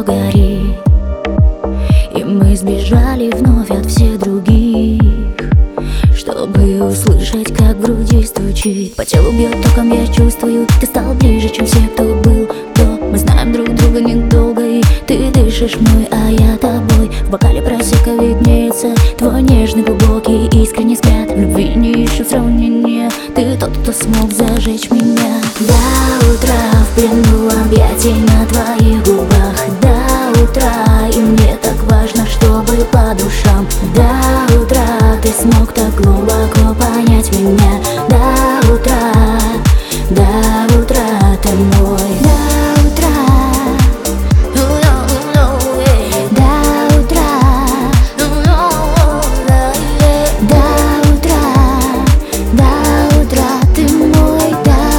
горит, и мы сбежали вновь от всех других, чтобы услышать, как в груди стучит. По телу бьет током, я чувствую, ты стал ближе, чем все, кто был до. Мы знаем друг друга недолго, и ты дышишь мной, а я тобой. В бокале просека виднеется твой нежный, глубокий, искренний взгляд. В любви не ищу сравнения, ты тот, кто смог зажечь меня. До утра в плену объятий на твоих губах, до утра, и мне так важно, чтобы по душам. До утра ты смог так глубоко понять меня. До утра, до утра ты мой. До утра, до утра, до утра, до утра ты мой.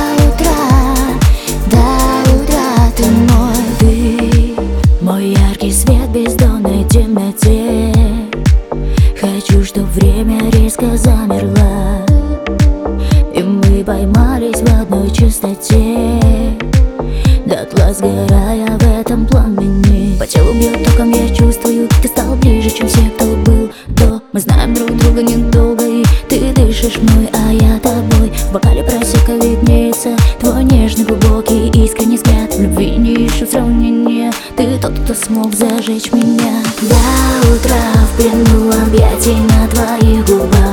До утра ты мой. Ты мой яркий свет в бездонной темноте. Хочу, чтоб время резко замерло, и мы поймались в одной чистоте, дотла сгорая в этом пламени. По телу бьет током, я чувствую, ты стал ближе, чем все, кто был до. Мы знаем друг друга недолго, и ты дышишь мной, а я тобой. В бокале просека виднеется твой нежный, глубокий, искренний взгляд. В любви не ищу сравнения, ты тот, кто смог зажечь меня. До утра в плену объятий на твоих губах,